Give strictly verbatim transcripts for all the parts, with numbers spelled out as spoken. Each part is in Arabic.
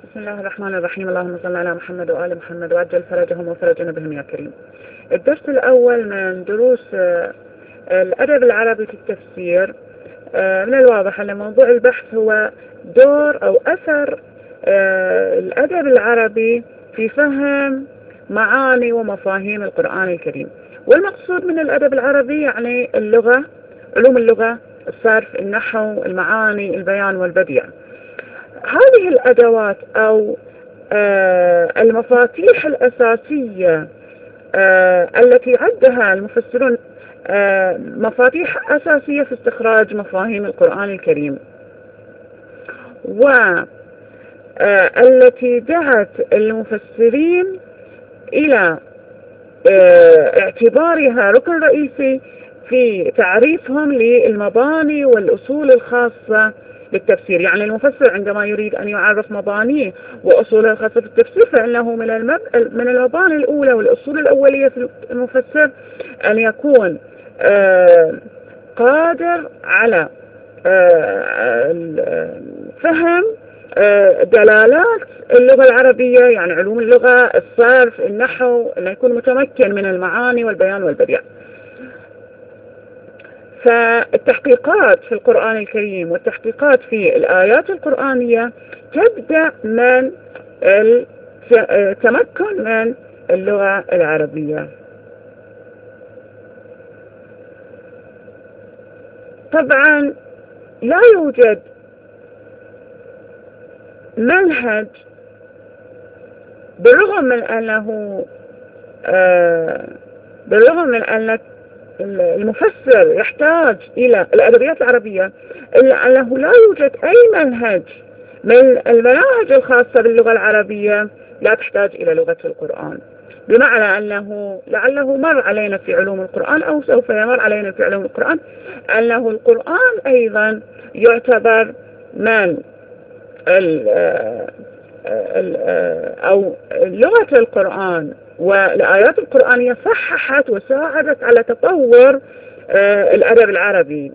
بسم الله الرحمن الرحيم. اللهم صل على محمد وآل محمد وعجل فرجهم وفرجنا بهم يا كريم. الدرس الأول من دروس الأدب العربي في التفسير. من الواضح أن موضوع البحث هو دور أو أثر الأدب العربي في فهم معاني ومفاهيم القرآن الكريم. والمقصود من الأدب العربي يعني اللغة، علوم اللغة، الصرف، النحو، المعاني، البيان والبديع. هذه الأدوات أو آه المفاتيح الأساسية آه التي عدها المفسرون آه مفاتيح أساسية في استخراج مفاهيم القرآن الكريم، والتي دعت المفسرين إلى آه اعتبارها ركن رئيسي في تعريفهم للمباني والأصول الخاصة بالتفسير. يعني المفسر عندما يريد أن يعرف مبانيه وأصوله الخاصة في التفسير فإنه من من المباني الأولى والأصول الأولية في المفسر أن يكون آه قادر على آه فهم آه دلالات اللغة العربية، يعني علوم اللغة، الصرف، النحو، أن يكون متمكن من المعاني والبيان والبديع. فالتحقيقات في القرآن الكريم والتحقيقات في الآيات القرآنية تبدأ من التمكن من اللغة العربية. طبعا لا يوجد منهج، بالرغم من أنه آه بالرغم من أن المفسر يحتاج إلى الأدبيات العربية، إلا أنه لا يوجد أي منهج من المناهج الخاصة باللغة العربية لا تحتاج إلى لغة القرآن، بمعنى أنه لعله مر علينا في علوم القرآن أو سوف يمر علينا في علوم القرآن أنه القرآن أيضا يعتبر من ال ال أو لغة القرآن والآيات القرآنية صححت وساعدت على تطور الأدب العربي.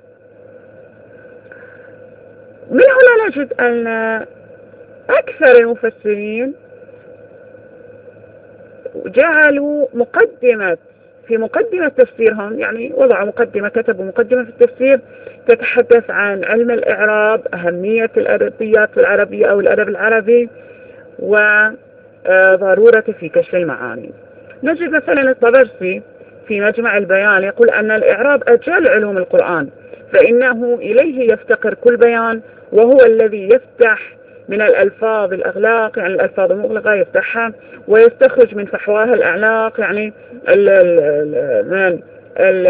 من هنا نجد أن أكثر المفسرين جعلوا مقدمة في مقدمة تفسيرهم، يعني وضعوا مقدمة، كتبوا مقدمة في التفسير تتحدث عن علم الإعراب، أهمية الأدبيات العربية أو الأدب العربي، وضرورة في كشف المعاني. نجد مثلا الطبرسي في مجمع البيان يقول أن الإعراب أجل علوم القرآن، فإنه إليه يفتقر كل بيان، وهو الذي يفتح من الألفاظ الأغلاق، يعني الألفاظ المغلقة يفتحها، ويستخرج من فحواها الأعلاق، يعني ال ال من ال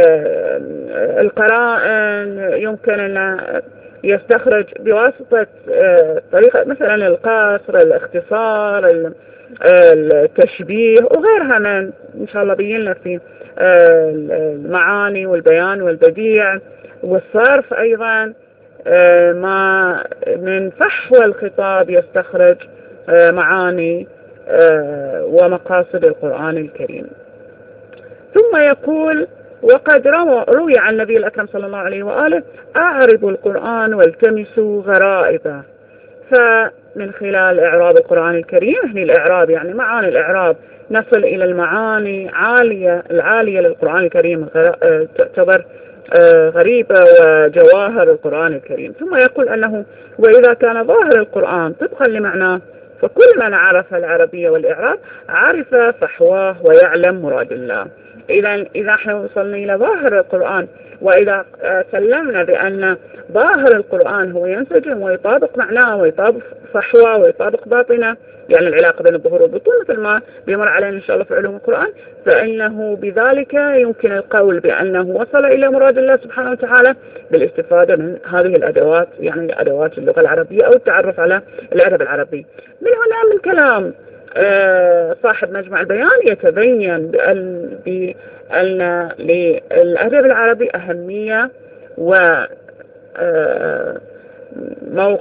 القرائن يمكن أن يستخرج بواسطة طريقة مثلا القصر، الاختصار، التشبيه وغيرها من إن شاء الله بينا في المعاني والبيان والبديع والصرف. أيضا ما من فحوى الخطاب يستخرج معاني ومقاصد القرآن الكريم. ثم يقول: وقد روي عن النبي الأكرم صلى الله عليه وآله: أعربوا القرآن والتمسوا غرائبه. فمن خلال إعراب القرآن الكريم، يعني الإعراب يعني معاني الإعراب، نصل إلى المعاني عالية العالية للقرآن الكريم، تعتبر غريبة وجواهر القرآن الكريم. ثم يقول أنه: وإذا كان ظاهر القرآن طبقا لمعناه فكل من عرف العربية والإعراب عرف فحواه ويعلم مراد الله. إذا إذا احنا وصلنا إلى ظاهر القرآن، وإذا سلمنا بأن ظاهر القرآن هو ينسجم ويطابق معناه ويطابق فحواه ويطابق باطنه، يعني العلاقة بين الظهور والبطون مثل ما بيمر علينا إن شاء الله في علوم القرآن، فإنه بذلك يمكن القول بأنه وصل إلى مراد الله سبحانه وتعالى بالاستفادة من هذه الأدوات، يعني أدوات اللغة العربية أو التعرف على الأدب العربي. من هنا من كلام صاحب مجمع البيان يتبين بأن, بأن للأدب العربي أهمية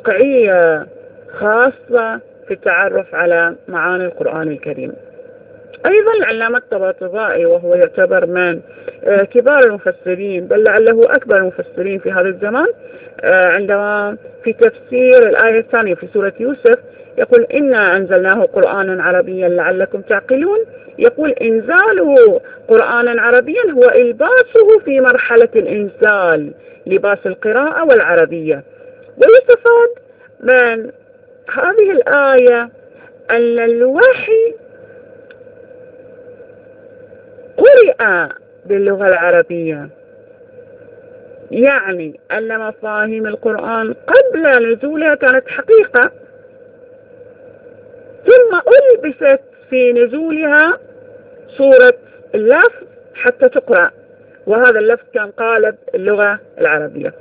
وموقعية خاصة في التعرف على معاني القرآن الكريم. أيضا العلامة الطباطبائي، وهو يعتبر من كبار المفسرين بل لعله أكبر المفسرين في هذا الزمان، عندما في تفسير الآية الثانية في سورة يوسف يقول إنا أنزلناه قرآنا عربيا لعلكم تعقلون، يقول إنزاله قرآنا عربيا هو إلباسه في مرحلة الإنزال، لباس القراءة والعربية. ويستفاد من هذه الآية أن الوحي قرئ باللغة العربية، يعني أن مفاهيم القرآن قبل نزولها كانت حقيقة، ثم ألبست في نزولها صورة اللفظ حتى تقرأ، وهذا اللفظ كان قالب اللغة العربية.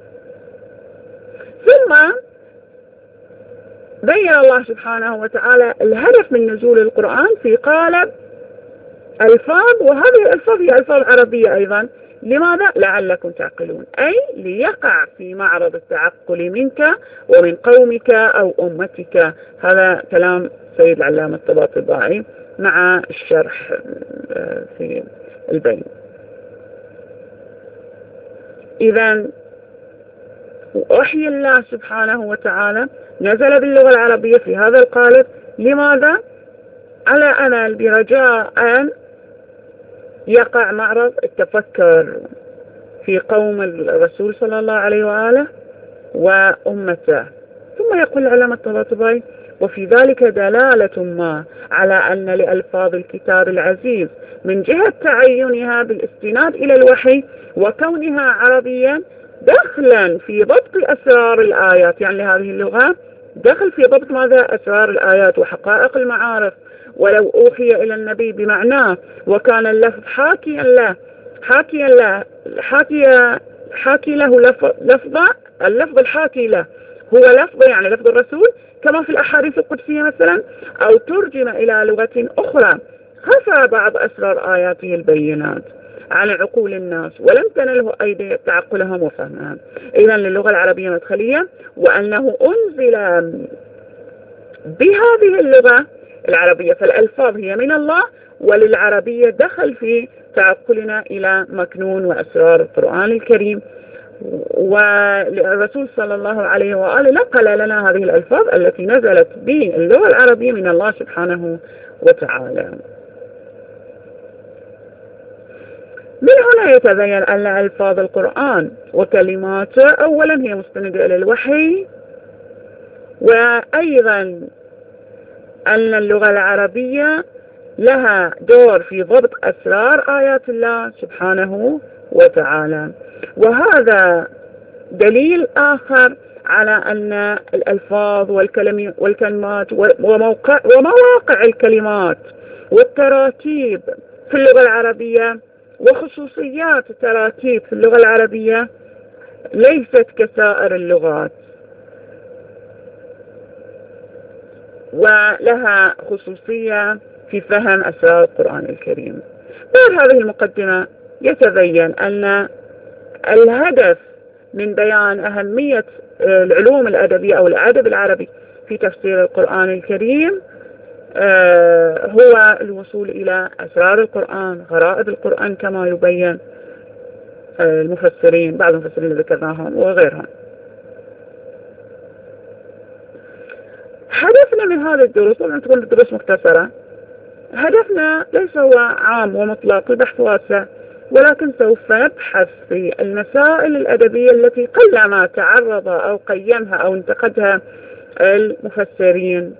ثم بين الله سبحانه وتعالى الهدف من نزول القرآن في قالب ألفاظ، وهذه الألفاظ هي ألفاظ عربية أيضا. لماذا؟ لعلكم تعقلون، أي ليقع في معرض التعقل منك ومن قومك أو أمتك. هذا كلام سيد العلامة الطباطبائي مع الشرح في البين. إذن وحي الله سبحانه وتعالى نزل باللغة العربية في هذا القالب. لماذا؟ على أمل برجاء أن يقع معرض التفكر في قوم الرسول صلى الله عليه وآله وأمته. ثم يقول العلامة الطباطبائي وفي ذلك دلالة ما على أن لألفاظ الكتاب العزيز من جهة تعينها بالاستناد إلى الوحي وكونها عربيا دخلا في ضبط أسرار الآيات، يعني لهذه اللغة دخل في ضبط ماذا؟ أسرار الآيات وحقائق المعارف. ولو أوحي إلى النبي بمعناه وكان اللفظ حاكيا له حاكيا له حاكي حاكي له لفظة، اللفظ الحاكي له هو لفظ يعني لفظ الرسول كما في الأحاديث القدسية مثلا، أو ترجم إلى لغة أخرى، خفى بعض أسرار آياته البينات عن عقول الناس ولم تنله أيدي تعقلهم وفهمهم. إذن للغة العربية مدخلية، وأنه أنزل بهذه اللغة العربية، فالألفاظ هي من الله، وللعربية دخل في تعقلنا إلى مكنون وأسرار القرآن الكريم. والرسول صلى الله عليه وآله نقل لنا هذه الألفاظ التي نزلت باللغة العربية من الله سبحانه وتعالى. من هنا يتبين أن ألفاظ القرآن وكلماته أولا هي مستندة إلى الوحي، وأيضا أن اللغة العربية لها دور في ضبط أسرار آيات الله سبحانه وتعالى. وهذا دليل آخر على أن الألفاظ والكلمات وموقع ومواقع الكلمات والتراكيب في اللغة العربية وخصوصيات التراكيب في اللغة العربية ليست كسائر اللغات، ولها خصوصية في فهم أسرار القرآن الكريم. بعد هذه المقدمة يتبين أن الهدف من بيان أهمية العلوم الأدبية أو الأدب العربي في تفسير القرآن الكريم هو الوصول إلى أسرار القرآن، غرائب القرآن كما يبين المفسرين، بعض المفسرين اللي ذكرناهم وغيرهم. هدفنا من هذه الدروس، طبعا تكون الدروس مختصرة، هدفنا ليس هو عام ومطلق البحث واسع، ولكن سوف نبحث في المسائل الأدبية التي قلما تعرض أو قيمها أو انتقدها المفسرين.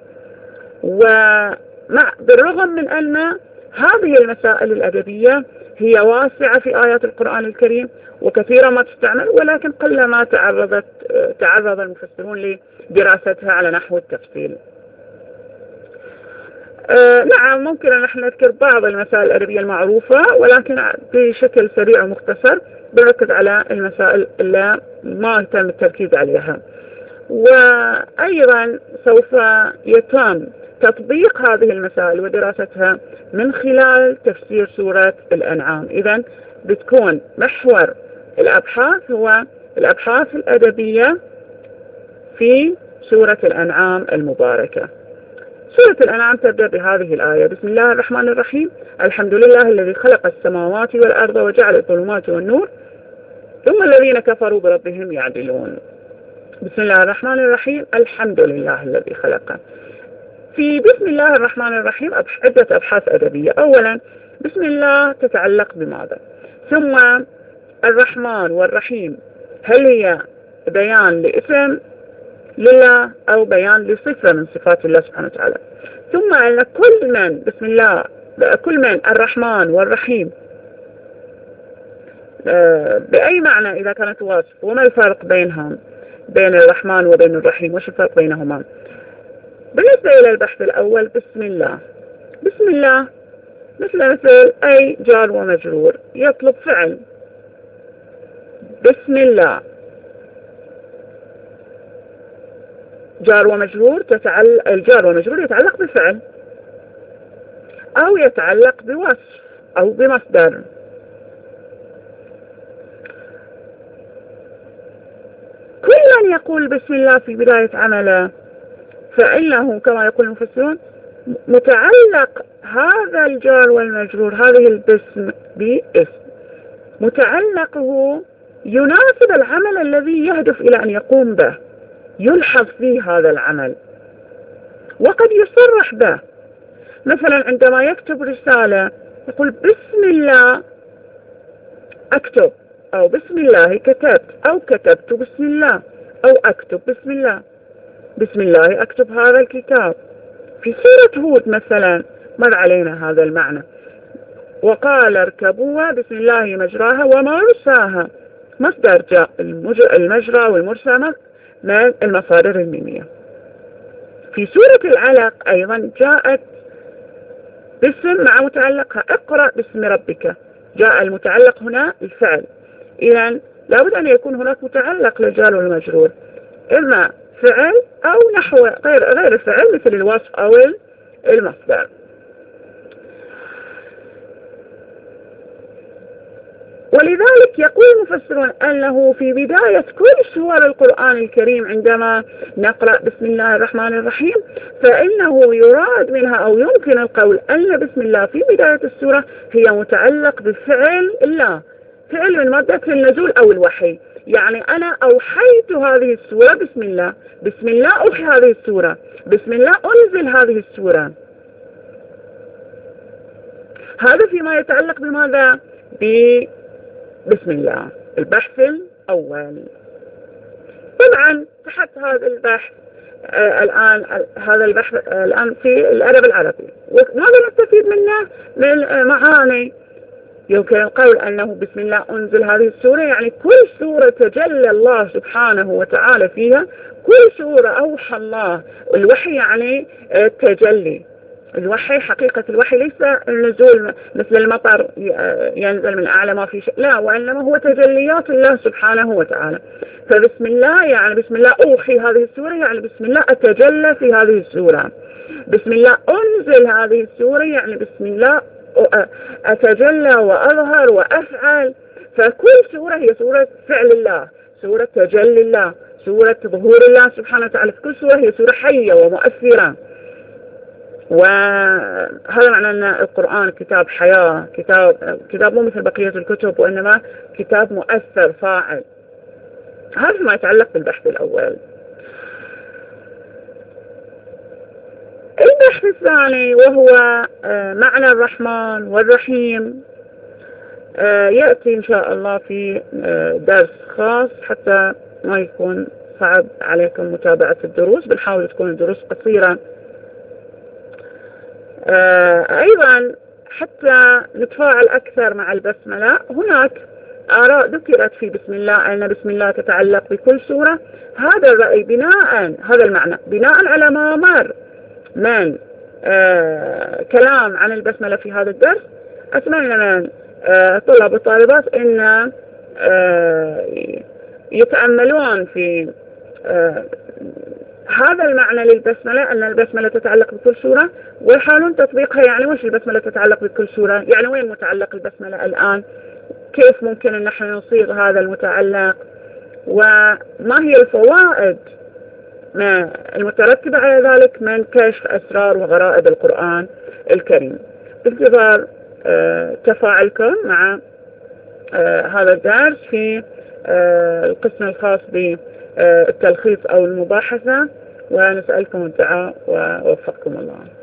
ومع بالرغم من أن هذه المسائل الأدبية هي واسعة في آيات القرآن الكريم وكثيرا ما تستعمل، ولكن قلما تعرضت تعرض المفسرون لدراستها على نحو التفصيل. آه نعم، ممكن أن نحن نذكر بعض المسائل الأدبية المعروفة، ولكن بشكل سريع ومختصر بركز على المسائل اللي ما يتم التركيز عليها. وأيضا سوف يتم تطبيق هذه المسائل ودراستها من خلال تفسير سورة الأنعام. إذن بتكون محور الأبحاث هو الأبحاث الأدبية في سورة الأنعام المباركة. سورة الأنعام تبدأ بهذه الآية: بسم الله الرحمن الرحيم، الحمد لله الذي خلق السماوات والأرض وجعل الظلمات والنور ثم الذين كفروا بربهم يعدلون. بسم الله الرحمن الرحيم، الحمد لله الذي خلق. في بسم الله الرحمن الرحيم عدة أبحاث أدبية. أولا، بسم الله تتعلق بماذا؟ ثم الرحمن والرحيم، هل هي بيان لاسم لله أو بيان لصفة من صفات الله سبحانه وتعالى؟ ثم أن كل من بسم الله كل من الرحمن والرحيم بأي معنى إذا كانت واصف، وما الفرق بينهم بين الرحمن وبين الرحيم؟ وش الفرق بينهما؟ بالنسبة إلى البحث الأول، بسم الله بسم الله مثل مثل أي جار ومجرور يطلب فعل. بسم الله جار ومجرور تتعلق، الجار ومجرور يتعلق بفعل أو يتعلق بوصف أو بمصدر. كل من يقول بسم الله في بداية عمله فإنه كما يقول المفسرون متعلق هذا الجار والمجرور، هذه البسم باسم، متعلقه يناسب العمل الذي يهدف إلى أن يقوم به، يلحظ فيه هذا العمل وقد يصرح به. مثلا عندما يكتب رسالة يقول بسم الله أكتب، أو بسم الله كتبت، أو كتبت بسم الله، أو أكتب بسم الله، بسم الله أكتب هذا الكتاب. في سورة هود مثلا مر علينا هذا المعنى: وقال اركبوها بسم الله مجراها ومرساها، مصدر جاء المجرى والمرسى من المصادر الميمية. في سورة العلق أيضا جاءت باسم مع متعلقها: اقرأ باسم ربك، جاء المتعلق هنا الفعل. إذن لابد أن يكون هناك متعلق للجار والمجرور، إما فعل أو نحو غير غير الفعل مثل الوصف أو المصدر. ولذلك يقول المفسرون أنه في بداية كل سور القرآن الكريم عندما نقرأ بسم الله الرحمن الرحيم فإنه يراد منها أو يمكن القول أن بسم الله في بداية السورة هي متعلق بفعل الله، فعل من مادة النزول أو الوحي. يعني أنا أوحيت هذه السورة بسم الله، بسم الله أوحي هذه السورة، بسم الله أنزل هذه السورة. هذا فيما يتعلق بماذا؟ بسم الله. البحث الأول. طبعا تحت هذا البحث آه الآن هذا البحث آه الآن في الأدب العربي، وماذا نستفيد منه؟ من آه معاني. يمكن القول أنه بسم الله أنزل هذه السورة، يعني كل سورة تجلى الله سبحانه وتعالى فيها، كل سورة أوحى الله. الوحي يعني التجلي، الوحي حقيقة الوحي ليس النزول مثل المطر ينزل من أعلى ما في شيء، لا، وإنما هو تجليات الله سبحانه وتعالى. فبسم الله يعني بسم الله أوحي هذه السورة، يعني بسم الله أتجلى في هذه السورة. بسم الله أنزل هذه السورة، يعني بسم الله أتجلى وأظهر وأفعل. فكل سورة هي سورة فعل الله، سورة تجلي الله، سورة ظهور الله سبحانه وتعالى. كل سورة هي سورة حية ومؤثرة. وهذا معنى أن القرآن كتاب حياة، كتاب كتاب مو مثل بقية الكتب، وإنما كتاب مؤثر فاعل. هذا ما يتعلق بالبحث الأول. البحث الثاني وهو معنى الرحمن والرحيم يأتي إن شاء الله في درس خاص حتى ما يكون صعب عليكم متابعة الدروس، بنحاول تكون الدروس قصيرة. أيضا حتى نتفاعل أكثر مع البسملة، هناك آراء ذكرت في بسم الله أن بسم الله تتعلق بكل سورة. هذا الرأي بناء هذا المعنى بناء على ما مر من آه كلام عن البسملة في هذا الدرس. أتمنى من آه طلاب والطالبات أن آه يتأملون في آه هذا المعنى للبسملة، أن البسملة تتعلق بكل سورة، ويحاولون تطبيقها. يعني وش البسملة تتعلق بكل سورة؟ يعني وين متعلق البسملة الآن؟ كيف ممكن أن نحن نصيغ هذا المتعلق؟ وما هي الفوائد المترتبة على ذلك من كشف أسرار وغرائب القرآن الكريم. بانتظار تفاعلكم مع هذا الدرس في القسم الخاص بالتلخيص أو المباحثة، ونسألكم الدعاء ووفقكم الله.